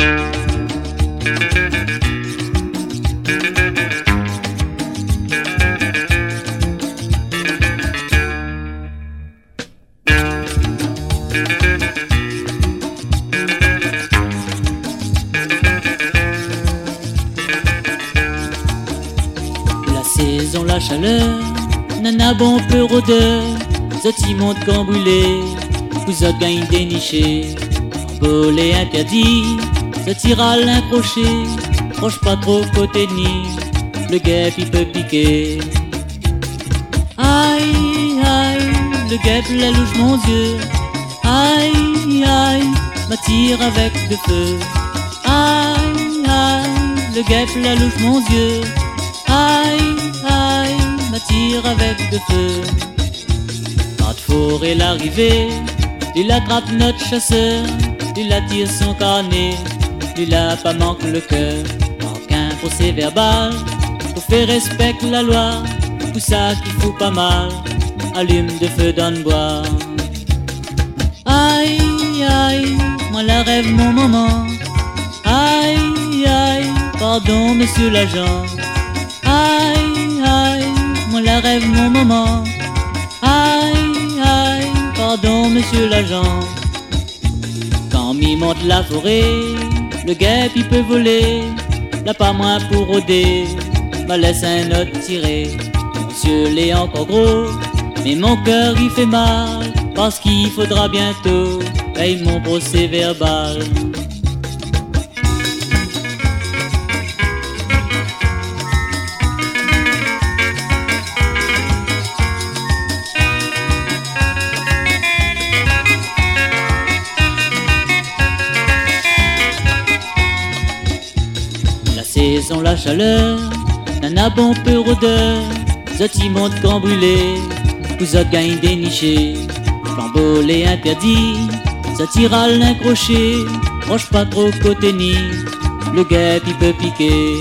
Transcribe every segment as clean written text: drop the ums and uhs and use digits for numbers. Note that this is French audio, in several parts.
Saison la chaleur, nana bon peu rôdeur, zoti monte quand brûlé, vous autres gagne déniché, volé interdit, zoti râle un crochet, proche pas trop côté ni, le guêpe il peut piquer. Aïe aïe, le guêpe la louche mon Dieu, aïe aïe, m'attire avec le feu, aïe aïe, le guêpe la louche mon Dieu. Aïe, aïe, m'attire avec de feu. Quand forêt l'arrivée, il attrape notre chasseur, il attire son carnet, il a pas manque le cœur. Aucun procès verbal, pour faire respecter la loi, tout ça qui fout pas mal, allume de feu dans le bois. Aïe, aïe, moi la rêve mon moment. Aïe, aïe, pardon monsieur l'agent. Aïe, aïe, moi la rêve mon moment. Aïe, aïe, pardon monsieur l'agent. Quand m'y monte la forêt, le guêpe il peut voler, là pas moins pour rôder, m'a laisse un autre tirer. Monsieur l'est encore gros, mais mon cœur il fait mal, parce qu'il faudra bientôt payer mon procès verbal. Saison la chaleur, nana bon peu rôdeur, zoti monte quand brûlé, vous autres gagne déniché, flambeau les interdit, zoti râle un crochet, proche pas trop côté ni, le guêpe il peut piquer.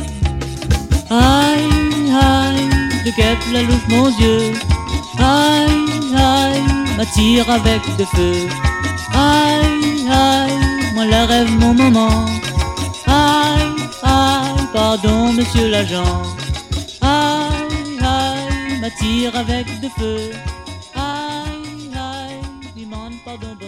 Aïe, aïe, le guêpe la louche mon Dieu, aïe, aïe, m'attire avec de feu, aïe, aïe, moi la rêve mon moment, aïe, aïe, pardon monsieur l'agent. Aïe, aïe, m'attire avec de feu. Aïe, aïe, demande pardon.